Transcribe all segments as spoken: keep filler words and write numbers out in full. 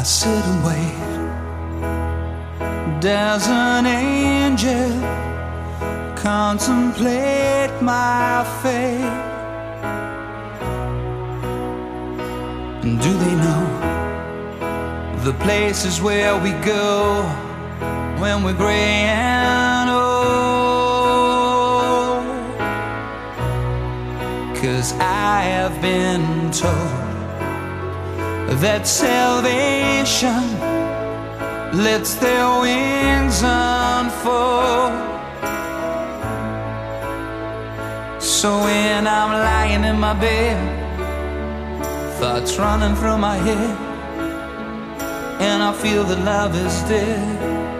I sit and wait. Does an angel contemplate my fate? And do they know the places where we go when we're gray and old? 'Cause I have been told that salvation lets their wings unfold. So when I'm lying in my bed, thoughts running through my head, and I feel that love is dead,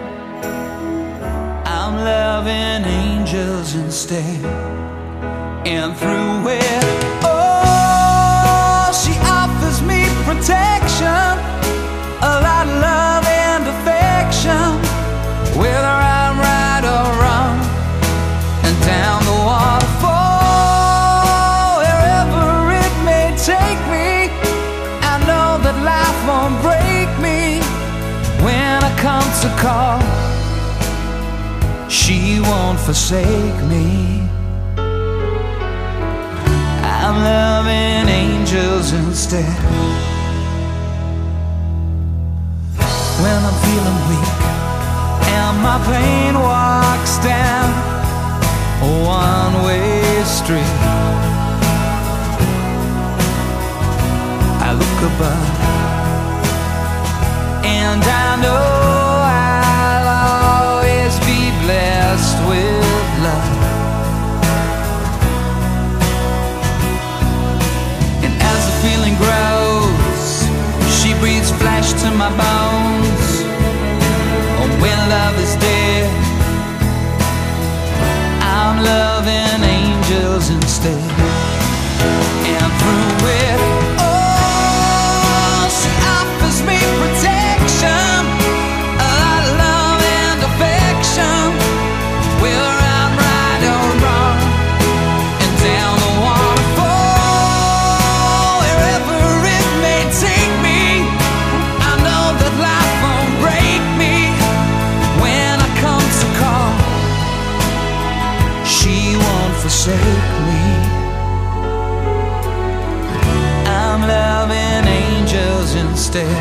I'm loving angels instead. And through it, oh, she offers me protection, a lot of love and affection, whether I'm right or wrong, and down the waterfall, wherever it may take me, I know that life won't break me when I come to call. She won't forsake me. I'm loving angels instead. When I'm feeling weak and my pain walks down a one-way street, I look above and I know I'll always be blessed with love. And as the feeling grows, she breathes flesh to my bones. Oh, when love is dead, I'm loving angels instead. And through it, oh, she offers me protection, a lot of love and affection, whether I'm right or wrong, and down the waterfall, wherever it may take me, I know that life won't break me when I come to call. She won't forsake me. I'm loving angels instead.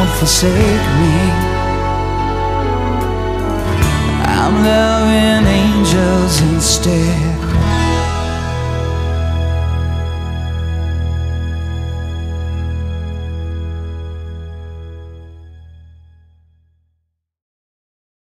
Forsake me. I'm loving angels.